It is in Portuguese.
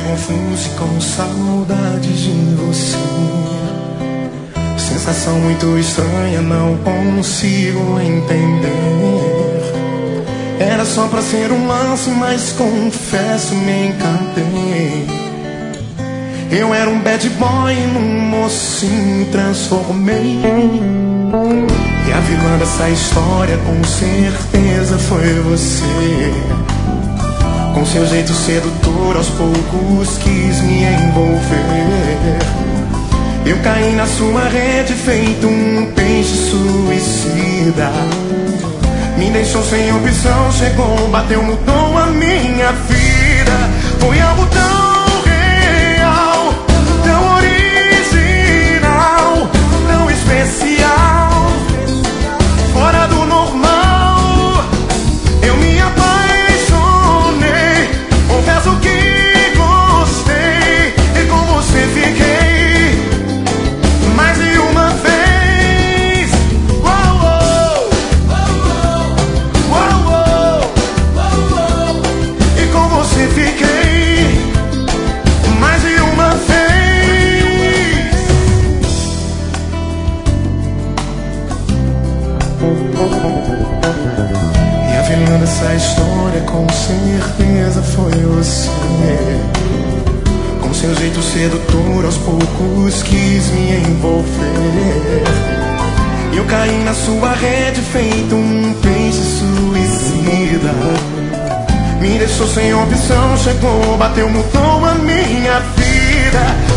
confuso e com saudade de você. Sensação muito estranha, não consigo entender. Era só pra ser um lance, mas confesso, me encantei. Eu era um bad boy, num mocinho me transformei. E a vilã dessa história com certeza foi você. Com seu jeito sedutor, aos poucos quis me envolver. Eu caí na sua rede feito um peixe suicida. Me deixou sem opção, chegou, bateu, mudou a minha vida. Foi algo tão real, tão original, tão especial, fora do normal. Eu me apaixonei, confesso que gostei, e com você fiquei mais de uma vez. Uou, uou, uou, uou. E com você fiquei mais de uma vez. E a vilã dessa história com certeza foi você. Com seu jeito sedutor, aos poucos quis me envolver. Eu caí na sua rede feito um peixe suicida. Me deixou sem opção, chegou, bateu, mudou a minha vida.